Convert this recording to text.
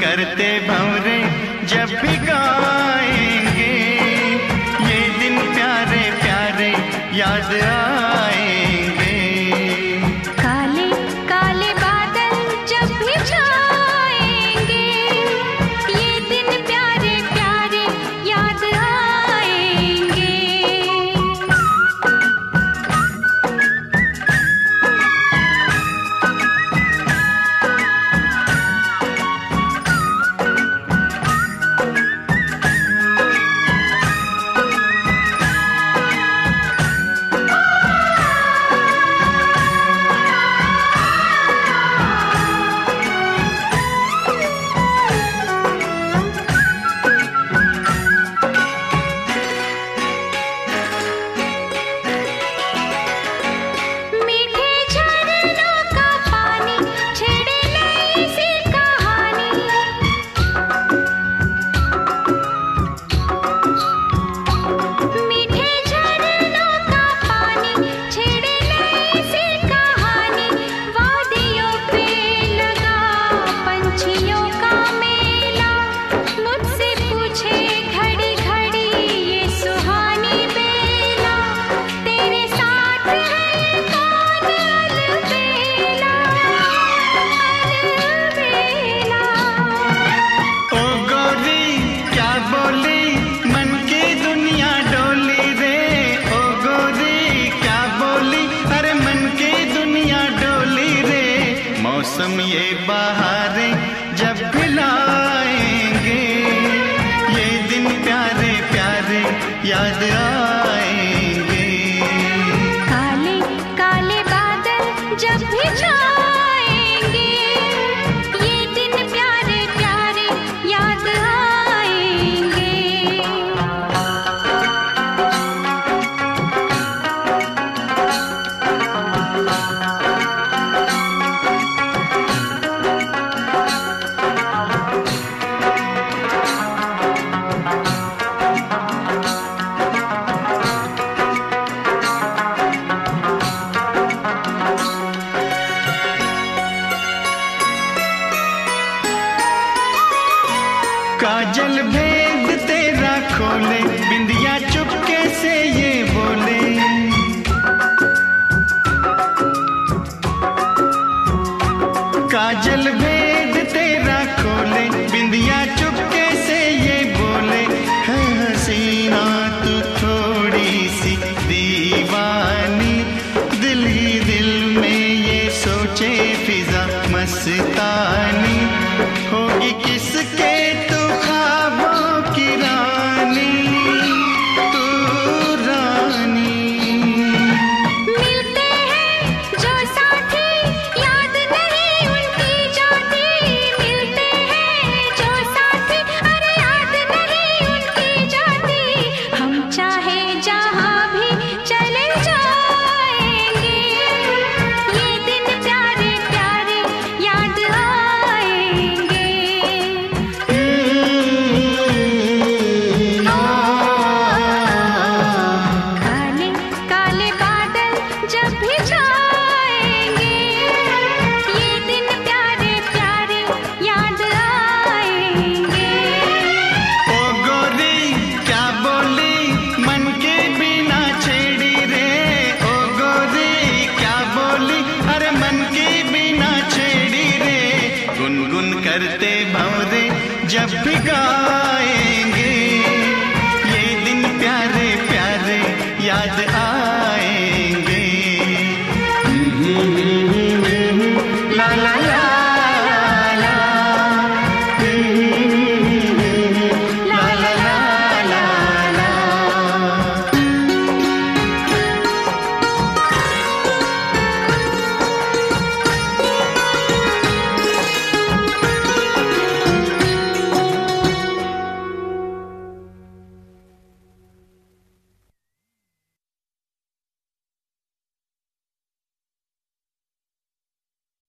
करते भंवरे जब भी गाएंगे, ये दिन प्यारे प्यारे याद आएंगे। काले काले बादल जब भी छाएंगे, ये दिन प्यारे प्यारे याद आएंगे। मौसम ये बहारें जब भी लाएंगे, ये दिन प्यारे प्यारे याद आएंगे। काले काले बादल जब भी छाएंगे, ये दिन प्यारे प्यारे याद आएंगे। काजल भेद तेरा खोले, बिंदिया चुपके से ये बोले। काजल भेद तेरा खोले, बिंदिया चुपके से ये बोले। है हसीना तू थोड़ी सी दीवानी, दिल ही दिल में ये सोचे फिजा मस्तानी। होगी किसके तू ख्वाबों की रानी, तू रानी। मिलते हैं जो साथी याद नहीं उनकी जाती, मिलते हैं जो साथी अरे याद नहीं उनकी जाती। हम चाहे जहाँ भी चले जाएंगे, ये दिन प्यारे प्यारे याद आएंगे। काले काले बादल जब भी छाएंगे, ये दिन प्यारे प्यारे याद आएंगे। ओ गोरी क्या बोली मन के बिना छेड़ी रे, ओ गोरी क्या बोली अरे मन के बिना छेड़ी रे। गुनगुन करते भंवरे जब भी गाएंगे,